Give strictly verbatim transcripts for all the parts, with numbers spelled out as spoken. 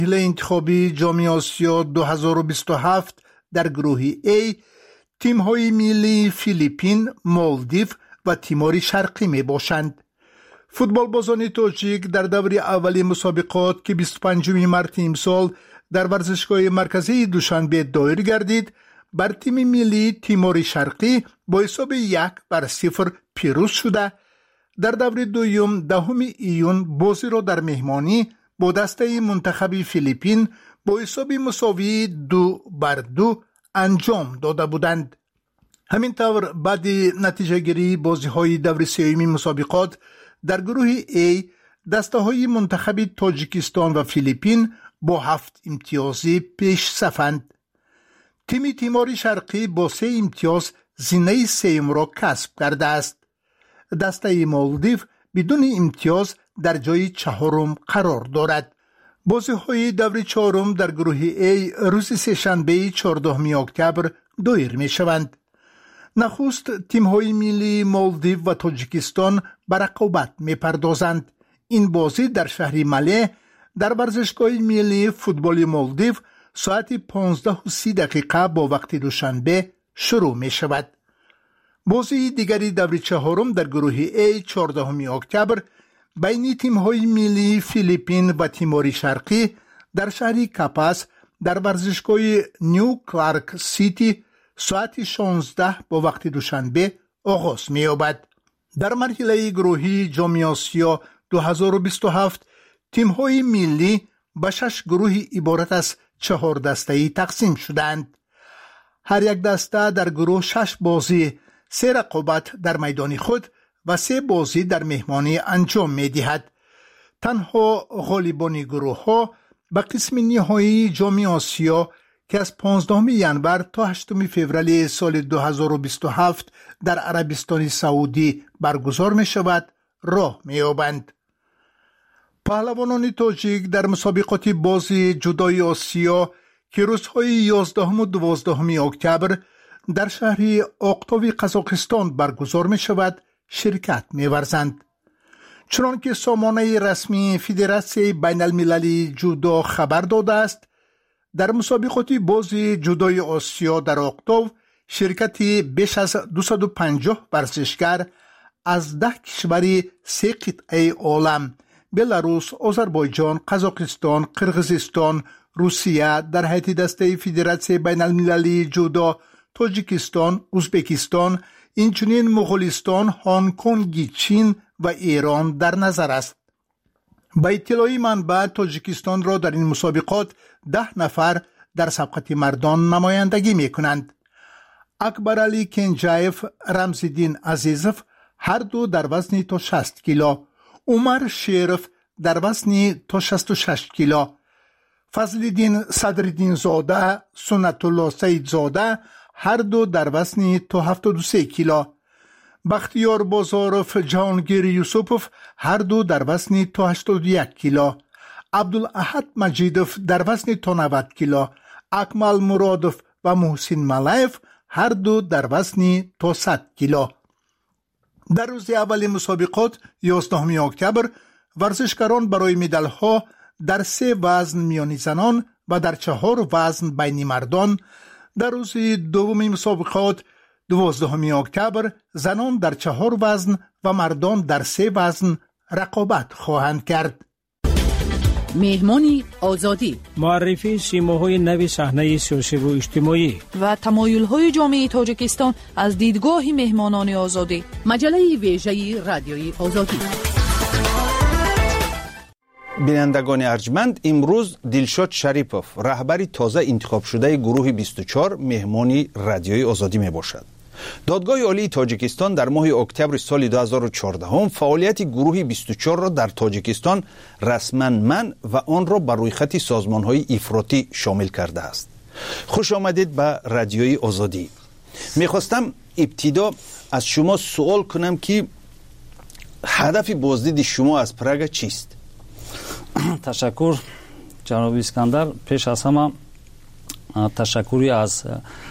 مراحل انتخابی جام آسیا دو هزار و بیست و هفت در گروه A تیم‌های ملی فیلیپین، مالدیو و تیمور شرقی می باشند. فوتبال بازان تاجیک در دور اولی مسابقات که بیست و پنجم مارس امسال در ورزشگاه مرکزی دوشنبه دایر گردید، بر تیم ملی تیمور شرقی با حساب یک بر صفر پیروز شده. در دور دوم دهم ایون بازی را در مهمانی با دسته منتخب فیلیپین با حساب مساوی دو بر دو انجام داده بودند. همینطور بعد نتیجه گیری بازی های دور سوم مسابقات در گروه A دسته های منتخب تاجیکستان و فیلیپین با هفت امتیازی پیش صفند. تیم تیمور شرقی با سه امتیاز زینه سوم را کسب کرده است. دسته مالدیو بدون امتیاز در جای چهارم قرار دارد. بازی های دور چهارم در گروه A روز سه‌شنبه چهاردهم اکتبر دایر می شوند. نخست تیم های ملی مالدیو و تاجیکستان به رقابت می پردازند. این بازی در شهر مله در ورزشگاه ملی فوتبال مالدیو ساعت پانزده و سی دقیقه با وقت دوشنبه شروع می شود. بازی دیگری دور چهارم در گروه A چهاردهم اکتبر بین تیم های ملی فیلیپین و تیمور شرقی در شهر کاپاس در ورزشگاه نیو کلارک سیتی ساعت شانزده با وقت دوشنبه آغاز می یابد. در مرحله گروهی جام آسیا دو هزار و بیست و هفت تیم های ملی به شش گروه عبارت از چهار دسته‌ای تقسیم شدند. هر یک دسته در گروه شش بازی، سه رقابت در میدان خود و سه بازی در مهمانی انجام می دهد. تنها غالبان گروه ها به قسم نهایی جام آسیا که از پانزدهم ژانویه تا هشتم فوریه سال دو هزار و بیست و هفت در عربستان سعودی برگزار می شود راه می یابند. پهلوانان تاجیک در مسابقات بازی جدای آسیا که روزهای یازدهم و دوازدهم اکتبر در شهر آقتاوی قزاقستان برگزار می شود شرکت می ورزند. چنانکه سامانه رسمی فدراسیون بین المللی جودو خبر داده است، در مسابقات بازی جودوی آسیا در آقتاو شرکتی بیش از دویست و پنجاه ورزشگر از ده کشور سه قطعه عالم بلاروس، آذربایجان، قزاقستان، قرقیزستان، روسیه در هیئت دسته فدراسیون بین المللی جودو، تاجیکستان، ازبکستان، اینچنین مغولستان، هنگ کنگ، چین و ایران در نظر است. با اطلاع منبع تاجیکستان را در این مسابقات ده نفر در سبقت مردان نمایندگی می کنند. اکبر علی کنجایف، رمزالدین عزیزف هر دو در وزن تا شصت کیلو، عمر شیرف در وزن تا شصت و شش کیلو، فضلالدین صدرالدین زاده، سنت الله سید زاده هر دو در وزن تا هفتاد و سه کیلو، بختیار بازارف، جهانگیر یوسفوف هر دو در وزن تا هشتاد و یک کیلو، عبدالاحد مجیدوف در وزن تا نود کیلو، اکمل مرادوف و محسن ملایف هر دو در وزن تا صد کیلو. در روز اول مسابقات یازدهم اکتبر ورزشکاران برای مدال ها در سه وزن میان زنان و در چهار وزن بین مردان، در روز دوم مسابقات دوازدهم اکتبر زنان در چهار وزن و مردان در سه وزن رقابت خواهند کرد. مهمانی آزادی، معرفی سیماهای نوی صحنه سیاسی و اجتماعی و تمایل‌های جامعه تاجیکستان از دیدگاه مهمانان آزادی. مجله ویژه رادیوی آزادی. بینندگان ارجمند، امروز دلشاد شریپوف رهبری تازه انتخاب شده گروه بیست و چهار مهمانی رادیوی آزادی می باشد. دادگاه عالی تاجیکستان در ماه اکتبر سال دو هزار و چهارده فعالیت گروه بیست و چهار را در تاجیکستان رسما منع و آن را بر روی خط سازمان‌های افراطی شامل کرده است. خوش آمدید به رادیوی آزادی. میخواستم ابتدا از شما سوال کنم که هدف بازدید شما از پراگ چیست؟ تشکر جناب اسکندر. پیش از همه تشکری از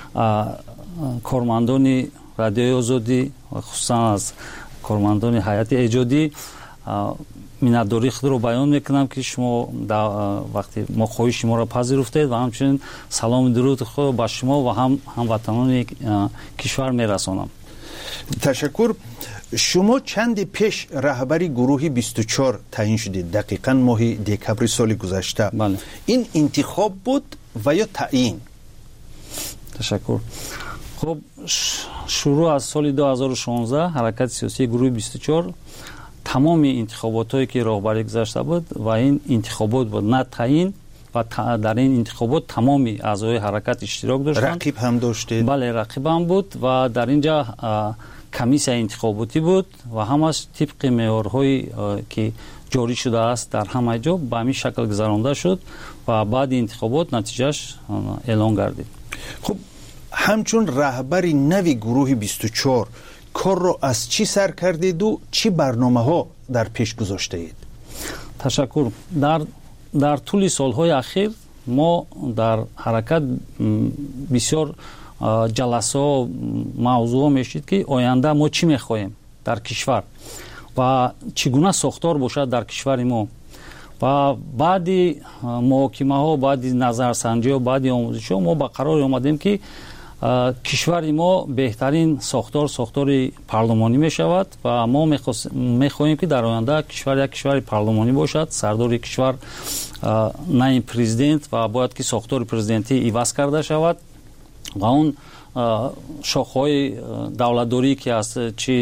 کارمندان رادیوی آزادی و خصوصا از کارمندان هیئت ایجادی миннатдории худро баён мекунам ки шумо вақте мо хоҳиши моро пазируфтед ва ҳамчунин саломи дуруди худро ба шумо ва ҳам ҳамватанони кишвар мерасонам. ташаккур. шумо чанди пеш раҳбари гурӯҳи бисту чор таъин шудед, дақиқан моҳи декабри соли гузашта. Бале. ин интихоб буд ва ё таъин? ташаккур. хуб, шурӯъ аз соли ду ҳазору шонздаҳ ҳаракати сиёсии гурӯҳи бисту чор тамоми интихоботое ки роҳбарӣ гузашта буд ва ин интихобот буд, на таъин, ва дар ин интихобот тамоми аъзои ҳаракат иштирок доштанд. рақиб ҳам доштед? бале, рақиб ҳам буд ва дар ин ҷа комиссия интихоботӣ буд ва ҳамаш тибқи меъёрҳои ки ҷорӣ шудааст дар ҳамаи ҷо ба ҳамин шакл гузаронда шуд ва баъди интихобот натиҷааш эълон гардид. хуб, ҳамчун раҳбари нави гурӯҳи бисту чор корро аз чӣ сар кардеду чӣ барномаҳо дар пеш гузоштаед? ташаккур. дар дар тӯли солҳои ахир мо дар ҳаракат бисёр ҷаласаҳо мавзӯъҳо мешид ки оянда мо чӣ мехоҳем дар кишвар ва чӣ гуна сохтор бошад дар кишвари мо. ва баъди муҳокимаҳо, баъди назарсанҷиҳо, баъди омӯзишҳо мо ба қароре омадем ки кишвари мо беҳтарин сохтор сохтори парлумонӣ мешавад ва мо мехоҳем ки дар оянда кишвар як кишвари парлумонӣ бошад. Сардори кишвар на ин президент ва бояд ки сохтори президентӣ иваз карда шавад ва он шохҳои давлатдорӣ ки аст, чӣ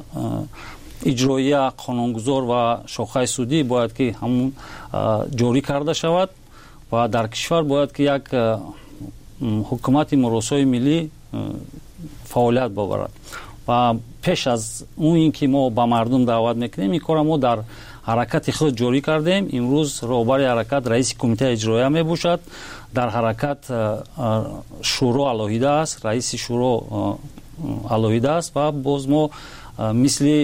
иҷроия, қонунгузор ва шохаи судӣ бояд ки ҳамун ҷорӣ карда шавад ва дар кишвар бояд ки як ҳукумати муросои миллӣ фаъолият бобарад. ва пеш аз он ин ки мо ба мардум даъват мекунем, ин кора мо дар ҳаракати худ ҷорӣ кардем. имрӯз роҳбари ҳаракат раиси кумитаи иҷроия мебошад. дар ҳаракат шӯро алоҳида аст, раиси шӯро алоҳида аст ва боз мо мисли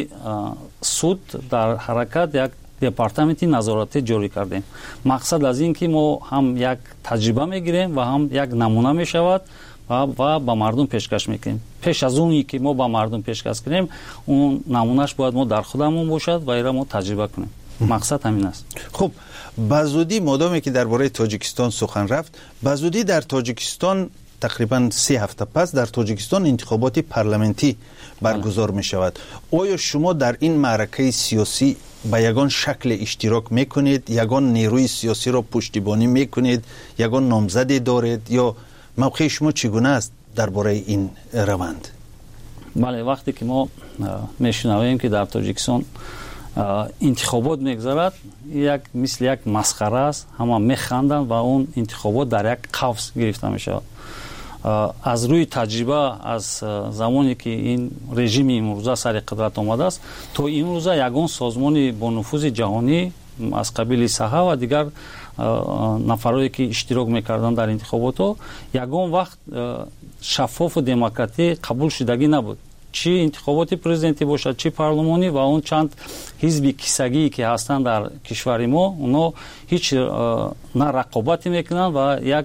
суд дар ҳаракат як департаменти назоратӣ ҷорӣ кардем. мақсад аз ин ки мо ҳам як таҷриба мегирем ва ҳам як намуна мешавад ва ба мардум пешкаш мекунем. пеш аз он ки мо ба мардум пешкаш кунем, он намунаш бояд мо дар худамон бошад ва ира мо таҷриба кунем. мақсад ҳамин аст. хуб, ба зудӣ модоме ки дар бораи тоҷикистон сухан рафт, ба зудӣ дар тоҷикистон тақрибан се ҳафта пас дар тоҷикистон интихоботи парламентӣ баргузор мешавад. оё шумо дар ин маъракаи сиёсӣ ба ягон шакле иштирок мекунед, ягон нерӯи сиёсиро пуштибонӣ мекунед, ягон номзаде доред, ё мавқеи шумо чӣ гуна аст дар бораи ин раванд? бале, вақте ки мо мешунавем ки дар тоҷикистон интихобот мегзарад, як мисли як масхара аст, ҳама механданд ва он интихобот дар як қавс гирифта мешавад. аз рӯи таҷриба, аз замоне ки ин режими имрӯза сари қудрат омадааст, то имрӯза ягон созмони бо нуфузи ҷаҳонӣ аз қабили саҳа ва дигар нафарое ки иштирок мекарданд дар интихоботҳо, ягон вақт шаффофу демократӣ қабул шудагӣ набуд. чӣ интихоботи президентӣ бошад, чӣ парлумонӣ ва он чанд ҳизби кисагӣ ки ҳастанд дар кишвари мо, оно ҳеҷ на рақобате мекунанд ва як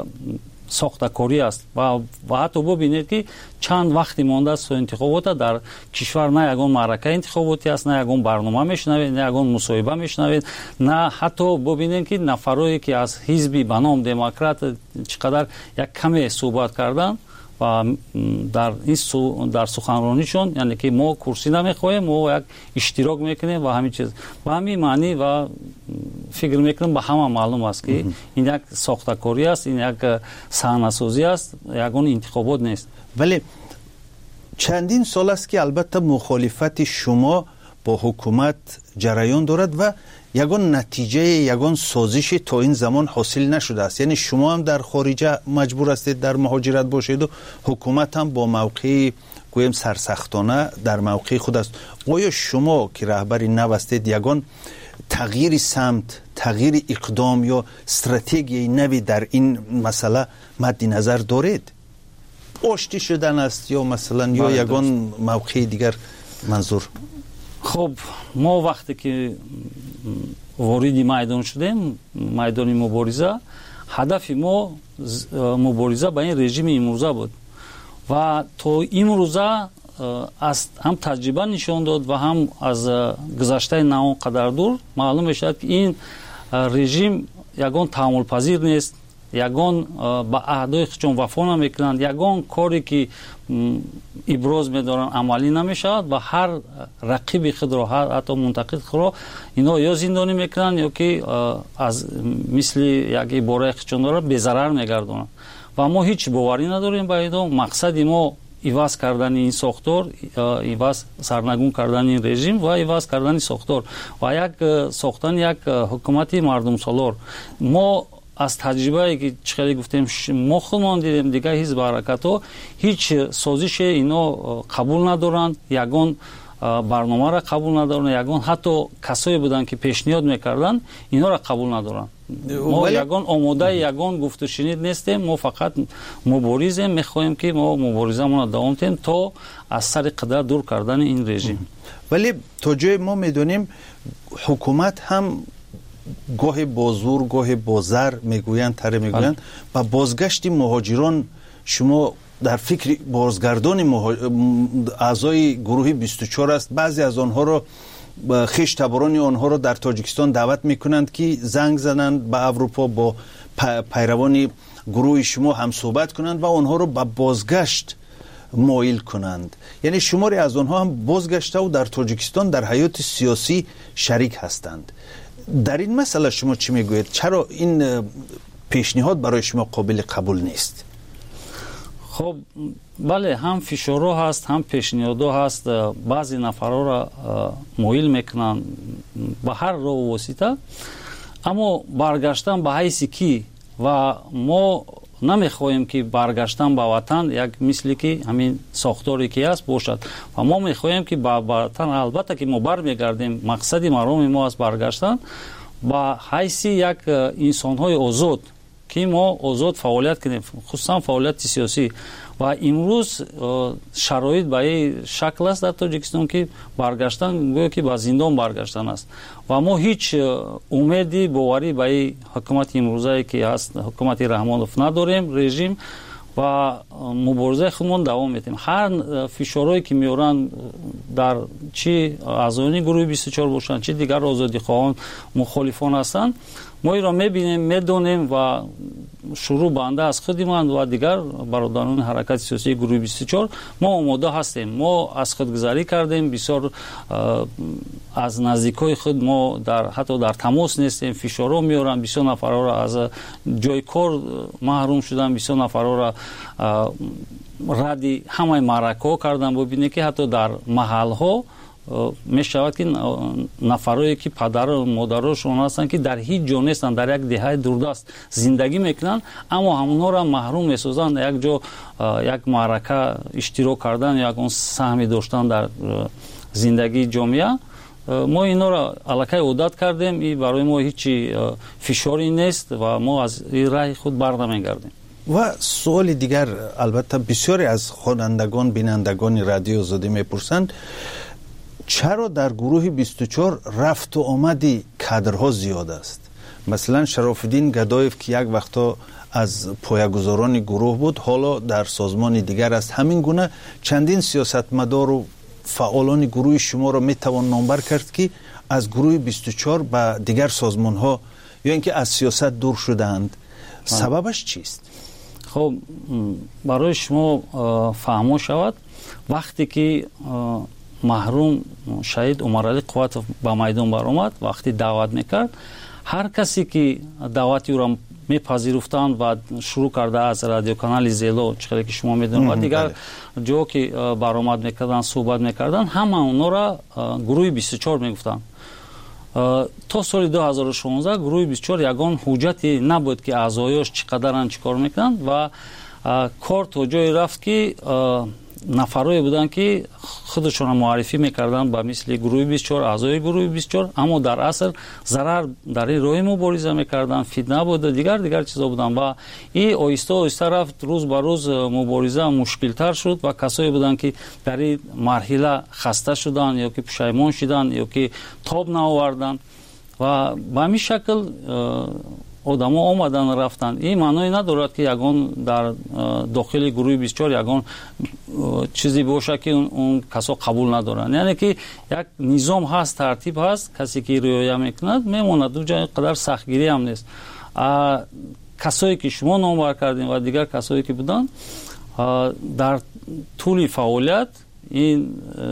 сохтакорӣ аст ва ҳатто бубинед ки чанд вақти мондааст то интихобота дар кишвар на ягон маъракаи интихоботӣ аст, на ягон барнома мешунавед, на ягон мусоҳиба мешунавед, на ҳатто бубинед ки нафарое ки аз ҳизби ба ном демократ чӣ қадар як каме суҳбат карданд ва дар ин дар суханронишон, яъне ки мо курсӣ намехоҳем, мо як иштирок мекунем ва ҳамин чиз ба ҳамин маънӣ ва фикр мекунам ба ҳама маълум аст ки ин як сохтакорӣ аст, ин як саҳнасозӣ аст, ягон интихобот нест. вале чандин сол аст ки албатта мухолифати шумо бо ҳукумат ҷараён дорад ва ягон натиҷае, ягон созише то ин замон ҳосил нашудааст. яъне шумо ҳам дар хориҷа маҷбур ҳастед дар муҳоҷират бошеду ҳукумат ҳам бо мавқеи гӯем сарсахтона дар мавқеи худ аст. оё шумо ки раҳбари нав ҳастед ягон тағйири самт, тағйири иқдом ё стратегияи нави дар ин масъала мадди назар доред? оштӣ шудан аст ё масалан ё ягон мавқеи дигар манзур? хуб, мо вақте ки вориди майдон шудем, майдони мубориза, ҳадафи мо мубориза ба ин режими имрӯза буд ва то имрӯза аз ҳам таҷриба нишон дод ва ҳам аз гузаштаи на он қадар дур маълум мешавад ки ин режим ягон таҳаммулпазир нест, ягон ба аҳдои худшон вафо намекунанд, ягон коре ки иброз медоранд амалӣ намешавад ва ҳар рақиби худро, ҳар ҳатто мунтақид худро ино ё зиндонӣ мекунанд ё ки аз мисли як ибораи худшон дорад безарар мегардонанд. ва мо ҳеҷ боварӣ надорем ба идом. мақсади мо иваз кардани ин сохтор, иваз сарнагун кардани ин режим ва иваз кардани сохтор ва як сохтани як ҳукумати мардумсолор. мо аз таҷрибае ки чӣ хеле гуфтем мо худмон дидем дигар ҳизб ҳаракатҳо ҳеҷ созише ино қабул надоранд, ягон барномаро қабул надоранд, ягон ҳатто касое буданд ки пешниҳод мекарданд инҳоро қабул надоранд. мо ягон омодаи ягон гуфтушунид нестем. мо фақат муборизем, мехоҳем ки мо муборизамонро давом диҳем то аз сари қидра дур кардани ин режим. вале то ҷое мо медонем ҳукумат ҳам гоҳе бо зур, гоҳе бо зар мегӯянд, таре мегӯянд ба бозгашти муҳоҷирон. шумо дар фикри бозгардони аъзои гурӯҳи бисту чор аст. баъзе аз онҳоро хештаборони онҳоро дар тоҷикистон даъват мекунанд ки занг зананд ба аврупо, бо пайравони гурӯҳи шумо ҳамсӯҳбат кунанд ва онҳоро ба бозгашт моил кунанд. яъне шуморе аз онҳо ҳам бозгаштаву дар тоҷикистон дар ҳаёти сиёсӣ шарик ҳастанд. дар ин масъала шумо чӣ мегӯед? чаро ин пешниҳод барои шумо қобили қабул нест? хоб бале, ҳам фишорҳо ҳаст, ҳам пешниҳодҳо ҳаст. баъзе нафарҳоро моил мекунанд ба ҳар роҳу восита, аммо баргаштан ба ҳайси кӣ? ва мо намехоҳем ки баргаштан ба ватан як мисли ки ҳамин сохторе ки ҳаст бошад. ва мо мехоҳем ки ба ватан, албатта ки мо бармегардем, мақсади мароми мо аст баргаштан ба ҳайси як инсонҳои озод, ки мо озод фаъолият кунем, хусусан фаъолияти сиёсӣ. ва имрӯз шароит ба ин шакл аст дар тоҷикистон ки баргаштан гӯё ки ба зиндон баргаштан аст. ва мо ҳеҷ умеди боварӣ ба ин ҳукумати имрӯзае ки ҳаст, ҳукумати Раҳмонов надорем, режим, ва муборизаи худмон давом медиҳем. ҳар фишорҳое ки меоранд дар чӣ аъзоёни гурӯҳи бисту чор бошанд, чӣ дигар озодихоҳон, мухолифон ҳастанд, мо инро мебинем, медонем ва шурӯъ баънда аз худи ман ва дигар бародарони ҳаракати сиёсии гурӯҳи бисту чор мо омода ҳастем. мо аз худгузарӣ кардем, бисёр аз наздикои худ мо дар ҳатто дар тамос нестем, фишорҳо меоранд, бисёр нафарҳоро аз ҷои кор маҳрум шуданд, бисёр нафарҳоро радди ҳамаи маъракаҳо кардан. бубинед ки ҳатто дар маҳалҳо мешавад ки нафарое ки падару модарошон ҳастанд ки дар ҳеҷ ҷо нестанд, дар як деҳаи дурдаст зиндагӣ мекунанд, аммо ҳамонҳоро маҳрум месозанд як ҷо як маърака иштирок кардан, ягон саҳми доштан дар зиндагии ҷомеа. мо инҳоро аллакай одат кардем, и барои мо ҳеҷи фишорӣ нест ва мо аз ин раҳи худ барнамегардем. ва суоли дигар, албатта бисёре аз хонандагон, бинандагони радиои озодӣ мепурсанд, чаро дар гурӯҳи бисту чор рафту омади кадрҳо зиёд аст? масалан Шарофиддин Гадоев ки як вақто аз поягузорони гурӯҳ буд, ҳоло дар созмони дигар аст. ҳамин гуна чандин сиёсатмадору фаъолони гурӯҳи шуморо метавон номбар кард ки аз гурӯҳи бисту чор ба дигар созмонҳо ё ин ки аз сиёсат дур шудаанд. сабабаш чист? хоб барои шумо фаҳмо шавад, вақте ки маҳрум шаҳид Умаралӣ Қувватов ба майдон баромад, вақти даъват мекард, ҳар касе ки даъвати ӯро мепазируфтанд ва шурӯъ карда аз радиоканали Зело, чӣ хеле ки шумо медонед, ва дигар ҷо ки баромад мекарданд, суҳбат мекарданд, ҳама онҳоро гурӯҳи бисту чор мегуфтанд. то соли ду ҳазору шонздаҳ гурӯҳи бисту чор ягон ҳуҷҷате набуд ки аъзоёш чӣ қадаранд, чӣ кор мекунанд, ва кор то ҷое рафт ки нафарое буданд ки худашонро муаррифӣ мекарданд ба мисли гурӯҳи бисту чор, аъзои гурӯҳи бисту чор, аммо дар асл зарар дар ин роҳи мубориза мекарданд, фитна буд, дигар дигар чизо буданд. ва ин оҳиста оҳиста рафт, рӯз ба рӯз мубориза мушкилтар шуд ва касое буданд ки дар ин марҳила хаста шуданд ё ки пушаймон шуданд ё ки тоб наоварданд. ва ба ҳамин шакл одамон омадан рафтанд. Ин маъное надорад ки ягон дар дохили гурӯҳи бист чор ягон чизе боша ки он касо қабул надоранд. яъне ки як низом ҳаст, тартиб ҳаст, касе ки риоя мекунад мемонад. ҷо қадар сахтгирӣ ҳам нест. касое ки шумо номбар кардем ва дигар касое ки буданд дар тӯли фаъолият ин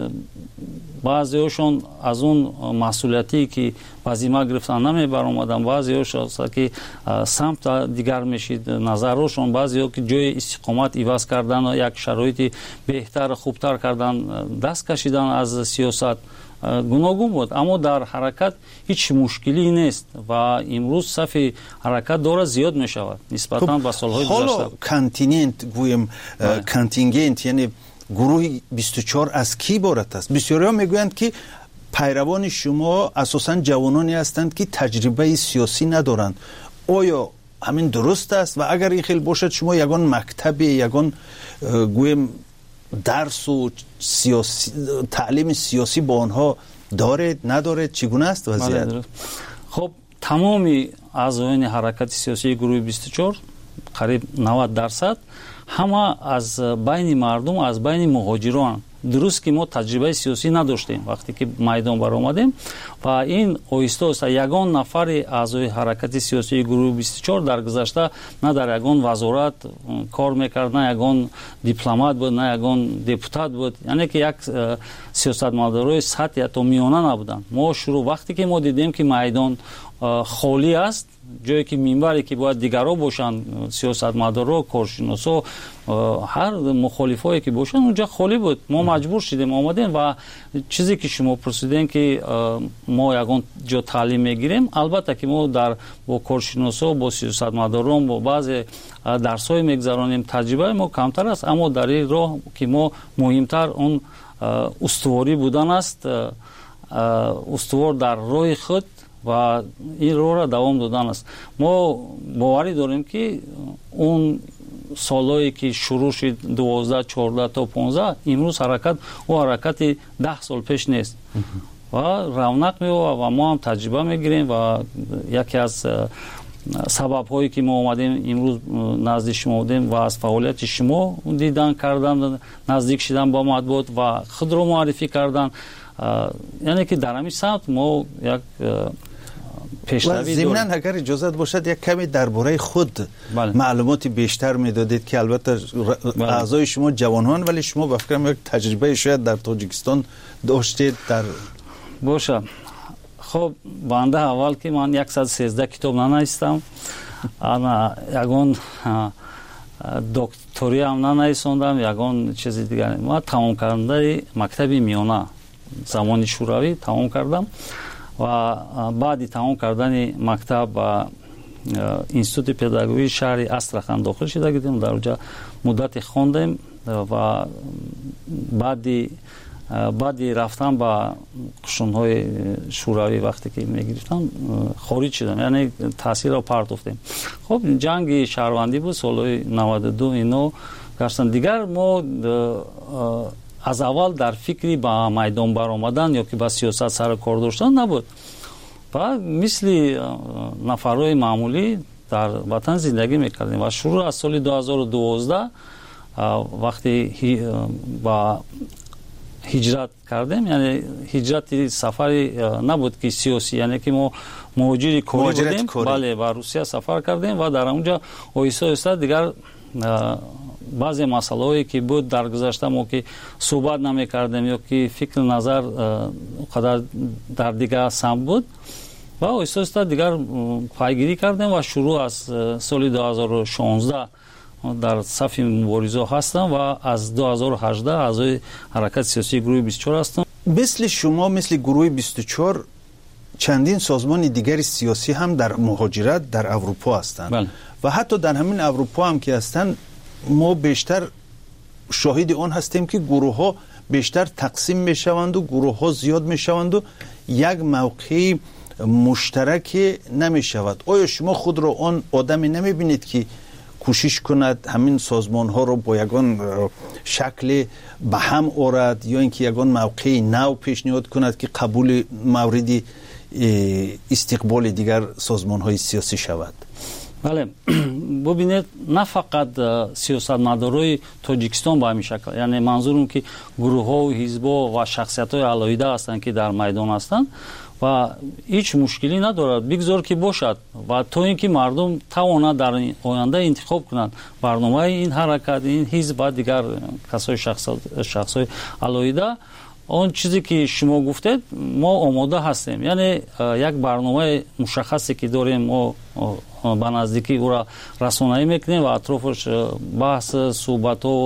баъзеҳошон аз он масъулиятие ки вазима гирифтан намебаромаданд, баъзеҳошон ки самта дигар мешид назарҳошон, баъзеҳо ки ҷои истиқомат иваз кардан як шароити беҳтар хубтар кардан даст кашидан аз сиёсат гуногун буд. аммо дар ҳаракат ҳеҷ мушкилӣ нест ва имрӯз сафи ҳаракат дора зиёд мешавад нисбатан ба солҳои гузашта. ҳоло континент гӯем контингент яъне гурӯҳи бисту чор аз ки иборат аст? бисёриҳо мегӯянд ки пайравони шумо асосан ҷавононе ҳастанд ки таҷрибаи сиёсӣ надоранд. оё ҳамин дуруст аст? ва агар ин хел бошад шумо ягон мактабе ягон гӯем дарсу таълими сиёсӣ бо онҳо доред надоред? чӣ гуна аст вазъият? хоб тамоми аъзоёни ҳаракати сиёсии гурӯҳи бисту чор қариб навад дарсад ҳама аз байни мардум, аз байни муҳоҷирон. дуруст ки мо таҷрибаи сиёсӣ надоштем вақте ки майдон баромадем ва ин оҳиста оҳиста ягон нафари аъзои ҳаракати сиёсии гурӯҳи бисту чор дар гузашта на дар ягон вазорат кор мекард, на ягон дипломат буд, на ягон депутат буд. яъне ки як сиёсатмадорои сатҳи ҳатто миёна набуданд. мо шурӯъ вақте ки мо дидем ки майдон холӣ аст, ҷое ки минбаре ки бояд дигарҳо бошанд, сиёсатмадорҳо, коршиносо, ҳар мухолифое ки бошанд, унҷа холӣ буд. мо маҷбур шудем омадем ва чизе ки шумо пурсидем ки мо ягон ҷо таълим мегирем, албатта ки мо дар бо коршиносо, бо сиёсатмадорон, бо баъзе дарсҳое мегзаронем. таҷрибаи мо камтар аст, аммо дар ин роҳ ки мо муҳимтар он устуворӣ будан аст, устувор дар роҳи худ ва ин роҳро давом додан аст. мо боварӣ дорем ки он солҳое ки шурӯъ шуд дувоздаҳ чордаҳ то понздаҳ, имрӯз ҳаракат ӯ ҳаракати даҳ сол пеш нест ва равнақ меёбад ва мо ҳам таҷриба мегирем ва яке аз сабабҳое ки мо омадем имрӯз назди шумо будем ва аз фаъолияти шумо дидан кардан, наздик шудан ба матбуот ва худро муаррифӣ кардан, яъне ки дар ҳамин самт мо як зимнан агар иҷозат бошад як каме дар бораи худ маълумоти бештар медодед ки албатта аъзои шумо ҷавонҳоанд, вале шумо ба фикрам як таҷрибаи шояд дар Тоҷикистон доштед. дар боша хоб банда аввал ки ман яксад сездаҳ китоб нанавистам, ана ягон докториам нанависондам, ягон чизи дигар. ман тамомкарандаи мактаби миёна замони шӯравӣ тамом кардам ва баъди тамом кардани мактаб ба институти педагогии шаҳри Астрахан дохил шуда гирдем. дар онҷа муддате хондем ва баъди баъди рафтан ба қушунҳои шӯравӣ вақте ки мегирифтам хориҷ шудам, яъне таъсирро партофтем. хоб ҷанги шаҳрвандӣ буд солҳои наваду ду. ино гарчанд дигар мо аз аввал дар фикри ба майдон баромадан ё ки ба сиёсат сару кор доштан набуд. ва мисли нафарҳои маъмулӣ дар ватан зиндагӣ мекардем ва шурӯъ аз соли ду ҳазору дувоздаҳ вақте ба ҳиҷрат кардем, яъне ҳиҷрати сафари набуд ки сиёсӣ, яъне ки мо муҳоҷири корӣ будем, бале ба Русия сафар кардем ва дар онҷа оҳиста оҳиста дигар баъзе масъалаҳое ки буд дар гузашта мо ки суҳбат намекардем ё ки фикру назар қадар дар дигар самт буд ва оҳиста оҳиста дигар пайгирӣ кардем ва шурӯъ аз соли ду ҳазору шонздаҳ дар сафи муборизаҳо ҳастам ва аз ду ҳазору ҳаждаҳ аъзои ҳаракати сиёсии гурӯҳи бисту чор ҳастам. мисли шумо, мисли гурӯҳи бисту чор чандин созмони дигари сиёсӣ ҳам дар муҳоҷират дар аврупо ҳастанд ва ҳатто дар ҳамин аврупо ҳам ки ҳастанд мо бештар шоҳиди он ҳастем ки гурӯҳҳо бештар тақсим мешаванду гурӯҳҳо зиёд мешаванду як мавқеи муштараке намешавад. оё шумо худро он одаме намебинед ки кӯшиш кунад ҳамин созмонҳоро бо ягон шакле ба ҳам орад ё ин ки ягон мавқеи нав пешниҳод кунад ки қабули мавриди истиқболи дигар созмонҳои сиёсӣ шавад? бале бубинед на фақат сиёсатмадорои тоҷикистон ба ҳамин шакл, яъне манзурам ки гурӯҳҳо ҳизбо ва шахсиятҳои алоҳида ҳастанд ки дар майдон ҳастанд ва ҳеҷ мушкилӣ надорад, бигзор ки бошад ва то ин ки мардум тавонад дар оянда интихоб кунанд барномаи ин ҳаракат, ин ҳизб ва дигар касои шахсҳои алоҳида. он чизе ки шумо гуфтед мо омода ҳастем, яъне як барномаи мушаххасе ки дорем, мо ба наздикӣ ӯро расонаӣ мекунем ва атрофаш баҳс суҳбатҳо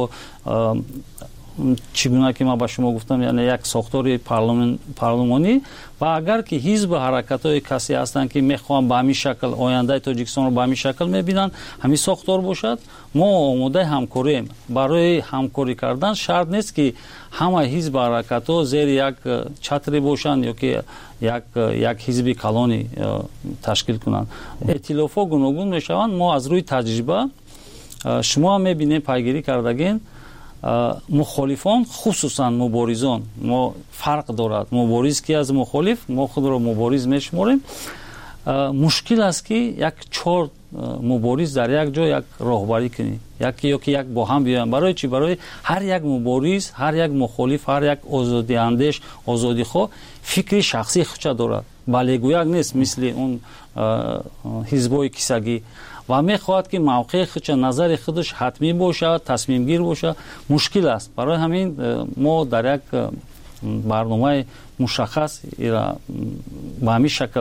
чӣ гуна ки ман ба шумо гуфтам, яъне як сохтори парлумонӣ ва агар ки ҳизб ҳаракатҳои касе ҳастанд ки мехоҳанд ба ҳамин шакл ояндаи тоҷикистонро ба ҳамин шакл мебинанд, ҳамин сохтор бошад, мо омодаи ҳамкорем. Барои ҳамкорӣ кардан шарт нест ки ҳама ҳизб ҳаракатҳо зери як чатре бошанд ё ки як як ҳизби калони ташкил кунанд. эътилофҳо гуногун мешаванд. мо аз рӯи таҷриба шумо ҳам мебинем, пайгирӣ кардагин, мухолифон хусусан муборизон, мо фарқ дорад. Мубориз ки аз мухолиф, мо худро мубориз мешуморем. мушкил аст ки як чор мубориз дар як ҷо як роҳбарӣ кунӣ, як ё ки як бо ҳам биёянд. Барои чӣ? Барои ҳар як мубориз, ҳар як мухолиф, ҳар як озодиандеш, озодихоҳ фикри шахсии худша дорад, балегӯяк нест мисли он ҳизбҳои кисагӣ ва мехоҳад ки мавқеи худша, назари худаш ҳатмӣ бошад, тасмимгир бошад. мушкил аст. барои ҳамин мо дар як барномаи мушаххас ба ҳамин шакл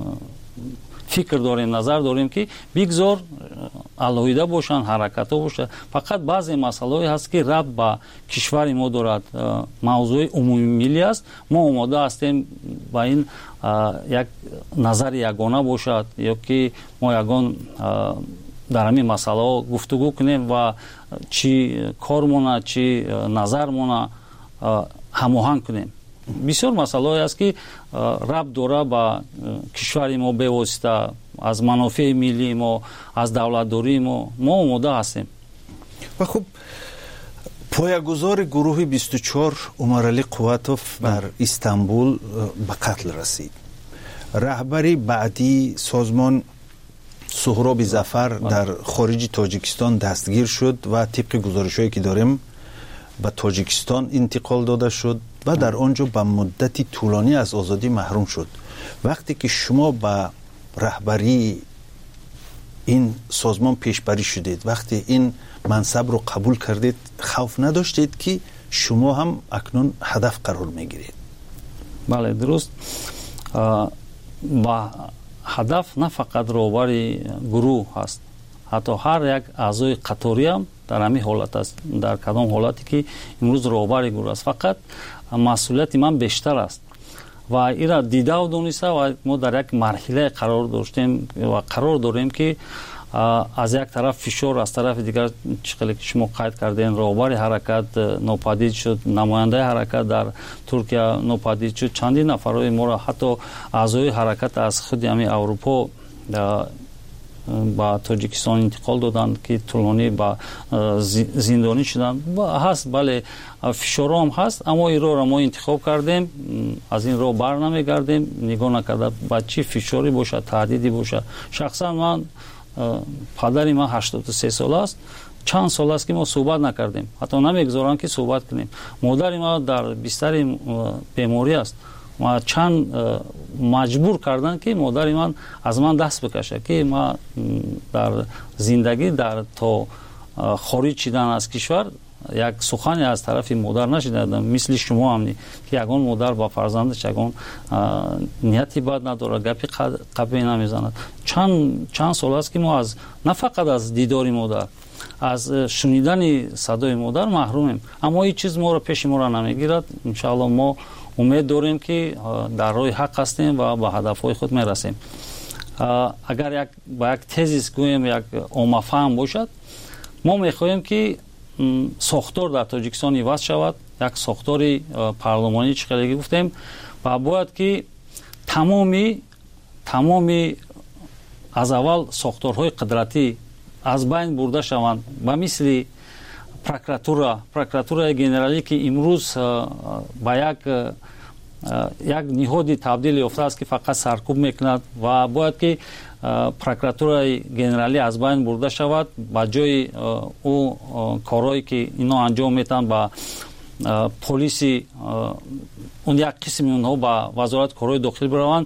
фикр дорем, назар дорем ки бигзор алоҳида бошанд, ҳаракатҳо бошанд. фақат баъзе масъалаҳое ҳаст ки рабт ба кишвари мо дорад, мавзӯи умумимиллӣ аст. мо омода ҳастем ба ин як назари ягона бошад ё ки мо ягон дар ҳамин масъалаҳо гуфтугӯ кунем ва чӣ кормона, чӣ назармона ҳамоҳанг кунем. бисёр масъалаҳое аст ки рабт дорад ба кишвари мо бевосита, аз манофеи миллии мо, аз давлатдории мо. мо омода ҳастем. ва хуб, поягузори гурӯҳи бисту чор Умаралӣ Қувватов дар Истанбул ба қатл расид. раҳбари баъдии созмон Суҳроби Зафар дар хориҷи Тоҷикистон дастгир шуд ва тибқи гузоришҳое ки дорем ба Тоҷикистон интиқол дода шуд ва дар он ҷо ба муддати тӯлонӣ аз озодӣ маҳрум шуд. вақте ки шумо ба раҳбарии ин созмон пешбарӣ шудед, вақте ин мансабро қабул кардед, хавф надоштед ки шумо ҳам акнун ҳадаф қарор мегиред? бале, дуруст. ба ҳадаф на фақат роҳбари гурӯҳ ҳаст, ҳатто ҳар як аъзои қаторӣ ҳам дар ҳамин ҳолат аст, дар кадом ҳолате ки имрӯз роҳбари гурӯҳ аст. фақат масъулияти ман бештар аст ва ира дидау дониста ва мо дар як марҳилае қарор доштем ва қарор дорем ки аз як тараф фишор, аз тарафи дигар чиқеле ки шумо қайд кардем, роҳбари ҳаракат нопадид шуд, намояндаи ҳаракат дар Туркия нопадид шуд, чандин нафарои моро, ҳатто аъзои ҳаракат аз худи ҳамин Аврупо ба Тоҷикистон интиқол доданд ки тӯлонӣ ба зиндонӣ шуданд. ҳаст, бале, фишорҳо ҳам ҳаст, аммо ин роҳро мо интихоб кардем, аз ин роҳ бар намегардем, нигоҳ накарда ба чӣ фишорӣ бошад, таҳдиди бошад. шахсан ман, падари ман ҳаштоду се сола аст, чанд сол аст ки мо суҳбат накардем, ҳатто намегузоранд ки суҳбат кунем. модари ман дар бистари беморӣ аст. ма чанд маҷбур кардан ки модари ман аз ман даст бикаша ки ман дар зиндагӣ дар то хориҷ шидан аз кишвар як сухане аз тарафи модар нашидам, мисли шумо ҳамни ки ягон модар ба фарзандаш ягон нияти бад надорад, гапи қабеҳ намезанад. чанд чанд сол аст ки мо аз на фақат аз дидори модар, аз шунидани садои модар маҳрумем, аммо ин чиз моро пеши моро намегирад. иншоалло мо умед дорем ки дар роҳи ҳақ ҳастем ва ба ҳадафҳои худ мерасем. агар як ба як тезис гӯем, як оммафаҳм бошад, мо мехоҳем ки сохтор дар Тоҷикистон иваз шавад, як сохтори парлумонӣ, чӣ хеле гуфтем, ва бояд ки тамоми тамоми аз аввал сохторҳои қудратӣ аз байн бурда шаванд, ба мисли прокуратура прокуратураи генералӣ ки имрӯз ба як як ниҳоди табдил ёфтааст ки фақат саркӯб мекунад ва бояд ки прокуратураи генералӣ аз байн бурда шавад, ба ҷои ӯ корҳое ки ино анҷом метиҳанд ба полиси он як қисми онҳо ба вазорати корҳои дохилӣ бираванд,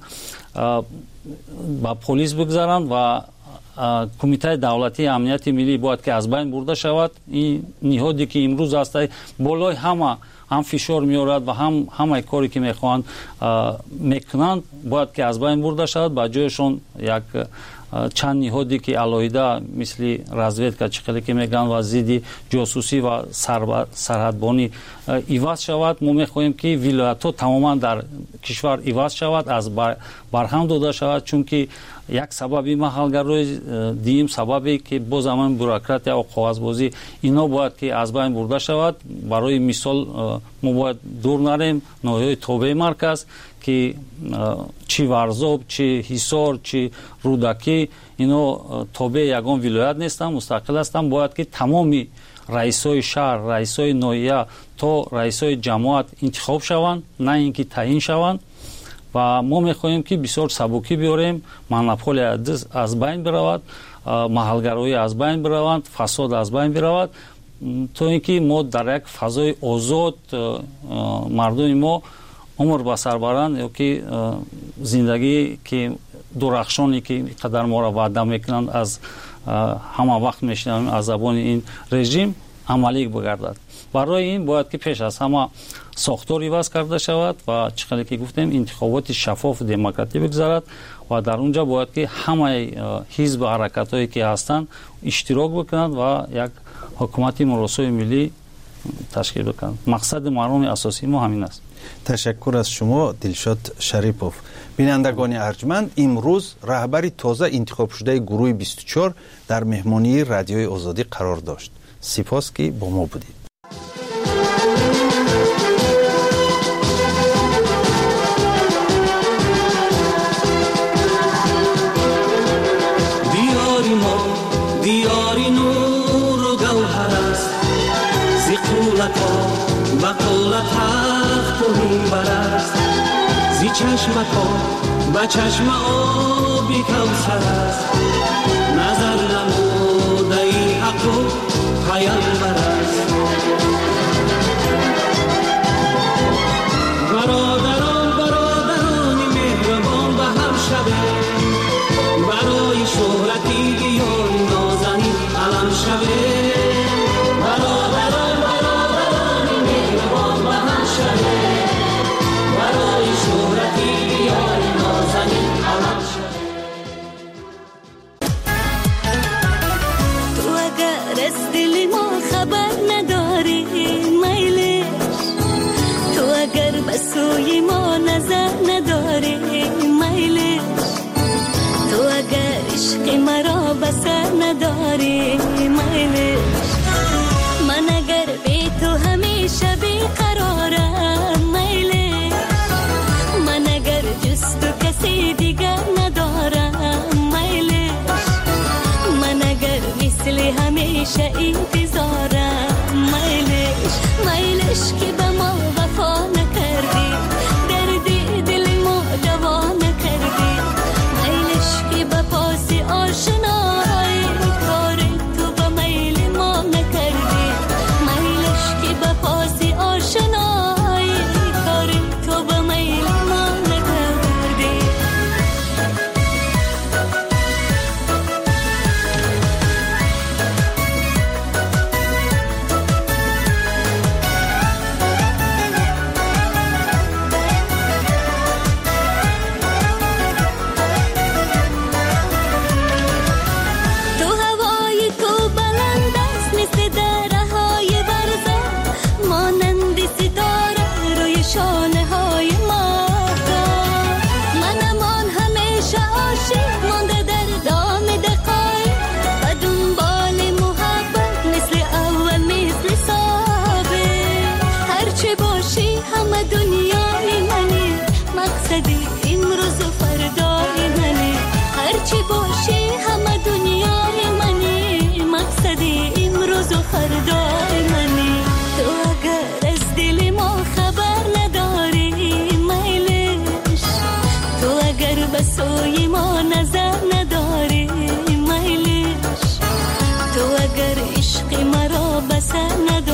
ба полис бигзаранд ва кумитаи давлатии амнияти миллӣ бояд ки аз байн бурда шавад. ин ниҳоде ки имрӯз ҳаста болои ҳама ҳам фишор меорад ва ҳам ҳамаи коре ки мехоҳанд мекунанд бояд ки аз байн бурда шавад. ба ҷояшон як чанд ниҳоде ки алоҳида мисли разведка чихеле ки мегӯянд ва зидди ҷосусӣ ва сарҳадбонӣ иваз шавад. мо мехоҳем ки вилоятҳо тамоман дар кишвар иваз шавад, аз барҳам дода шавад, чунки як сабаби маҳалгарои дим сабабе ки боз ҳаман бюрократия ва коғазбозӣ ино бояд ки аз байн бурда шавад. барои мисол мо бояд дур нарем ноҳияи тобеи марказ ки чи варзоб, чи ҳисор, чи рудакӣ ино тобеи ягон вилоят нестанд, мустақил ҳастанд. бояд ки тамоми раисои шаҳр, раисои ноҳия то раисои ҷамоат интихоб шаванд, на ин ки таъин шаванд. ва мо мехоҳем ки бисёр сабукӣ биёрем, монополия аз байн биравад, маҳалгароӣ аз байн бираванд, фасод аз байн биравад, то ин ки мо дар як фазои озод мардуми мо умр ба сар баранд, ё ки зиндагӣ ки дурахшоне ки қадар моро ваъда мекунанд аз ҳама вақт мешунавем аз забони ин режим амалӣ бигардад. барои ин бояд ки пеш аз ҳама сохтор иваз карда шавад ва чӣ қадр ки гуфтем интихоботи шаффофу демократӣ бигзарад ва дар он ҷо бояд ки ҳамаи ҳизбу ҳаракатҳое ки ҳастанд иштирок бикунанд ва як ҳукумати муросои миллӣ ташкил бикунанд. мақсади марҳуми асосии мо ҳамин аст. ташаккур аз шумо Дилшод Шарипов. бинандагони арҷманд, имрӯз раҳбари тоза интихобшудаи гурӯҳи бисту чор дар меҳмонии радиои озодӣ қарор дошт. сипос ки бо мо будед. چشمکو با چشم آبی کوثر است نظر نموده ای حق و پیامبر است برادران برادران مهربان به هم شبه برای شهرتی دیار نازنی علم شبه برادران برادران مهربان به هم شبه برای شهرتی دیار نازنی علم شبه تو اگر از دل ما خبر نداری میلش تو اگر به سوی ما نظر نداری میلش تو اگر عشق مرا بسر نداری میلش من اگر به تو همیشه بیقرارم میلش من اگر جز تو کسی دیگر ندارم میلش من اگر مثل همیشه انتظارم میلش میلش که به ما وفا نکردی دردی دل ما دوا نکردی میلش که به پاس آشنایی کار تو به میل ما نکردی میلش که به پاس آشنایی کار تو به میل ما نکردی تو هوای تو بلند است مثل درهای برزه مانند ستاره روی شانه های ماهتاب من امان همیشه عاشق مانده در دام دقایق و دنبال محبت مثل اول مثل سابق هرچه باشی همه دنیای منی مقصدی امروز و فردای منی هرچی باشی همه دنیای منی مقصدی امروز و فردای منی تو اگر از دل ما خبر نداری میلش تو اگر به سوی ما نظر نداری گر عشق مرا بسر نداری